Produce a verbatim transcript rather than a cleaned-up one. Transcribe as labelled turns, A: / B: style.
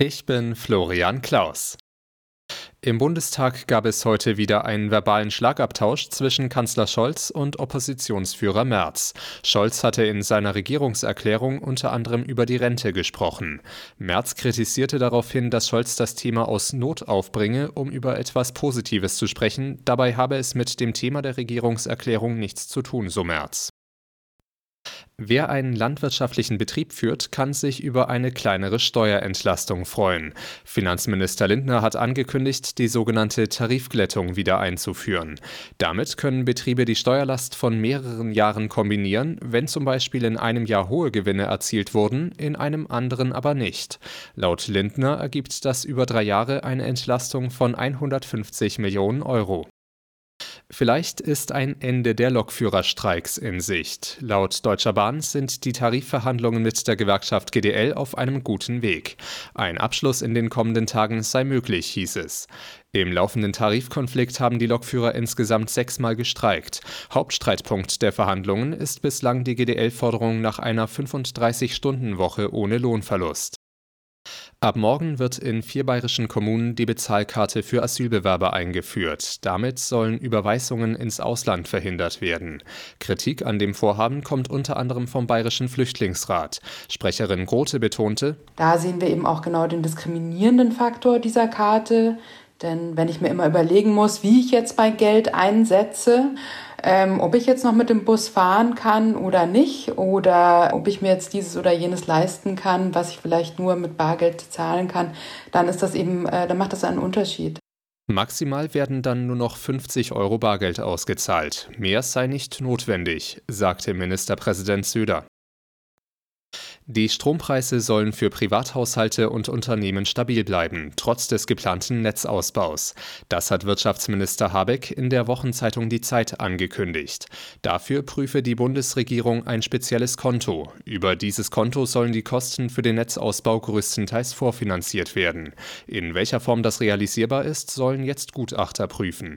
A: Ich bin Florian Klaus. Im Bundestag gab es heute wieder einen verbalen Schlagabtausch zwischen Kanzler Scholz und Oppositionsführer Merz. Scholz hatte in seiner Regierungserklärung unter anderem über die Rente gesprochen. Merz kritisierte daraufhin, dass Scholz das Thema aus Not aufbringe, um über etwas Positives zu sprechen. Dabei habe es mit dem Thema der Regierungserklärung nichts zu tun, so Merz. Wer einen landwirtschaftlichen Betrieb führt, kann sich über eine kleinere Steuerentlastung freuen. Finanzminister Lindner hat angekündigt, die sogenannte Tarifglättung wieder einzuführen. Damit können Betriebe die Steuerlast von mehreren Jahren kombinieren, wenn zum Beispiel in einem Jahr hohe Gewinne erzielt wurden, in einem anderen aber nicht. Laut Lindner ergibt das über drei Jahre eine Entlastung von hundertfünfzig Millionen Euro. Vielleicht ist ein Ende der Lokführerstreiks in Sicht. Laut Deutscher Bahn sind die Tarifverhandlungen mit der Gewerkschaft G D L auf einem guten Weg. Ein Abschluss in den kommenden Tagen sei möglich, hieß es. Im laufenden Tarifkonflikt haben die Lokführer insgesamt sechsmal gestreikt. Hauptstreitpunkt der Verhandlungen ist bislang die G D L-Forderung nach einer fünfunddreißig-Stunden-Woche ohne Lohnverlust. Ab morgen wird in vier bayerischen Kommunen die Bezahlkarte für Asylbewerber eingeführt. Damit sollen Überweisungen ins Ausland verhindert werden. Kritik an dem Vorhaben kommt unter anderem vom Bayerischen Flüchtlingsrat. Sprecherin Grote betonte:
B: Da sehen wir eben auch genau den diskriminierenden Faktor dieser Karte. Denn wenn ich mir immer überlegen muss, wie ich jetzt mein Geld einsetze, ähm, ob ich jetzt noch mit dem Bus fahren kann oder nicht, oder ob ich mir jetzt dieses oder jenes leisten kann, was ich vielleicht nur mit Bargeld zahlen kann, dann ist das eben, äh, dann macht das einen Unterschied.
A: Maximal werden dann nur noch fünfzig Euro Bargeld ausgezahlt. Mehr sei nicht notwendig, sagte Ministerpräsident Söder. Die Strompreise sollen für Privathaushalte und Unternehmen stabil bleiben, trotz des geplanten Netzausbaus. Das hat Wirtschaftsminister Habeck in der Wochenzeitung Die Zeit angekündigt. Dafür prüfe die Bundesregierung ein spezielles Konto. Über dieses Konto sollen die Kosten für den Netzausbau größtenteils vorfinanziert werden. In welcher Form das realisierbar ist, sollen jetzt Gutachter prüfen.